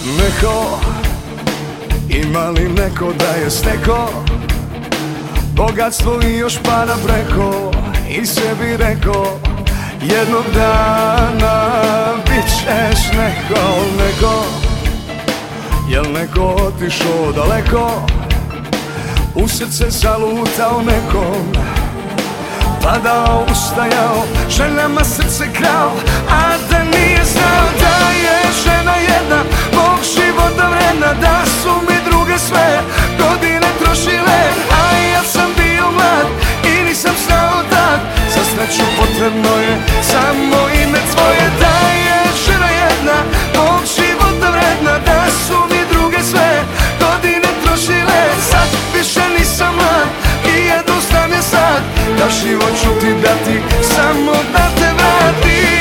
Neko, ima li neko da je steko bogatstvo i još para preko, i sebi reko jednog dana bit ćeš neko. Jel neko otišao daleko, u srce zalutao nekom, padao, ustajao, ženama srce krao, a da nije znao da je žena jedna mog života vredna, da su mi druge sve godine trošile, a ja sam bio mlad i nisam znao da za sreću potrebno je samo ime tvoje. Da je žena jedna mog života vredna, da su mi druge sve godine trošile, sad više nisam mlad i jedno znam je sad, da život ću ti dati samo da te vratim.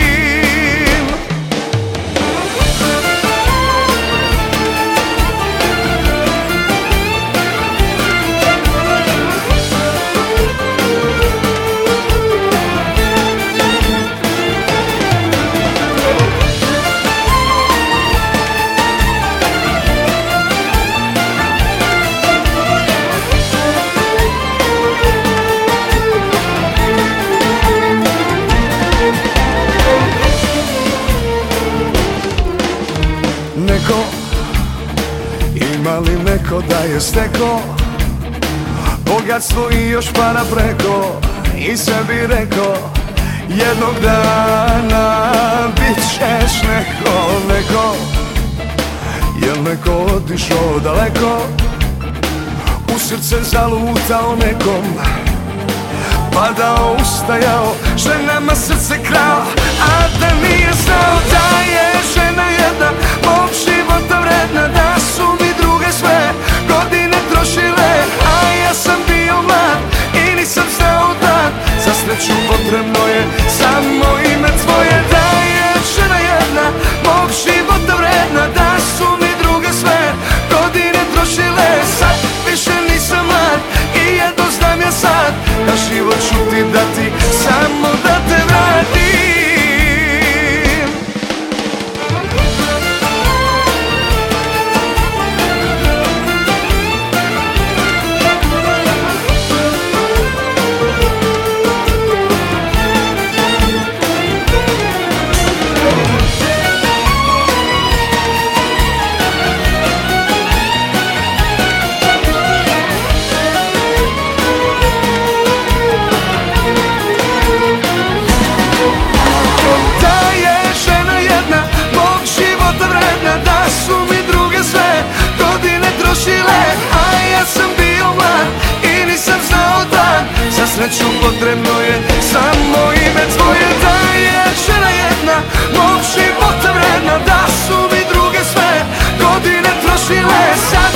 Neko, ima li neko da je steko bogatstvo i još para preko, i sebi reko jednog dana bit ćeš neko. Jel neko otišao daleko, u srce zalutao nekom, padao, ustajao, ženama srce krao, a da nije znao da je žena jedna mog života vredna, da su mi druge sve godine trošile, a ja sam bio mlad i nisam znao da za sreću potrebno je samo ime tvoje. Da je žena jedna mog života vredna, da su mi druge sve godine trošile, sad više nisam mlad i jedno znam ja sad, da život ću ti dati samo da te vratim. A ja sam bio mlad i nisam znao da za sreću potrebno je samo ime tvoje. Da je žena jedna mog života vredna, da su mi druge sve godine trošile.